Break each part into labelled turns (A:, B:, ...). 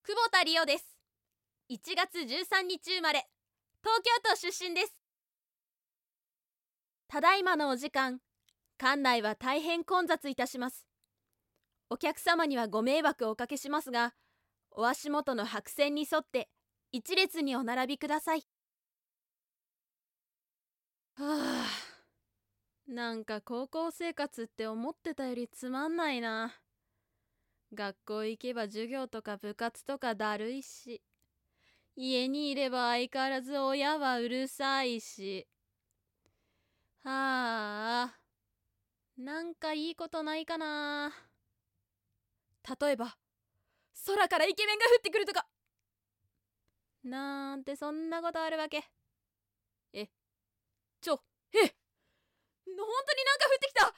A: 久保田理央です。1月13日生まれ、東京都出身です。ただいまのお時間、館内は大変混雑いたします。お客様にはご迷惑をおかけしますが、お足元の白線に沿って一列にお並びください。はあ、なんか高校生活って思ってたよりつまんないな。学校行けば授業とか部活とかだるいし、家にいれば相変わらず親はうるさいし。はあ、なんかいいことないかな。例えば、空からイケメンが降ってくるとか。なんてそんなことあるわけ。え、ちょ、え、本当になんか降ってきた。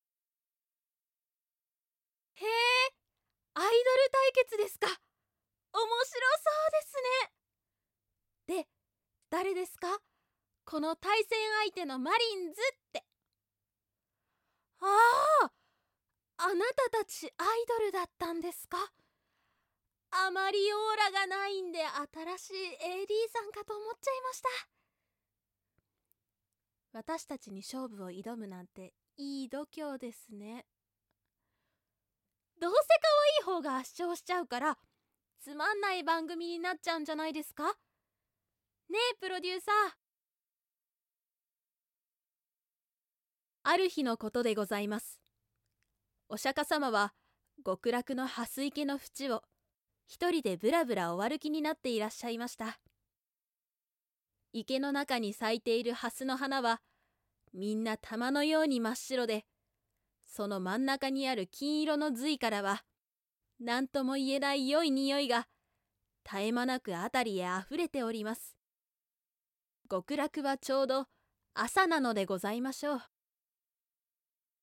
A: へえ、アイドル対決ですか。面白そうですね。で、誰ですか？この対戦相手のマリンズって。ああ、あなたたちアイドルだったんですか？あまりオーラがないんで新しい AD さんかと思っちゃいました。私たちに勝負を挑むなんていい度胸ですね。どうせ可愛い方が圧勝しちゃうからつまんない番組になっちゃうんじゃないですか？ねえプロデューサー。ある日のことでございます。お釈迦様は極楽の蓮池の淵を一人でぶらぶらお歩きになっていらっしゃいました。池の中に咲いている蓮の花はみんな玉のように真っ白で、その真ん中にある金色の髄からは何とも言えない良い匂いが絶え間なくあたりへあふれております。極楽はちょうど朝なのでございましょう。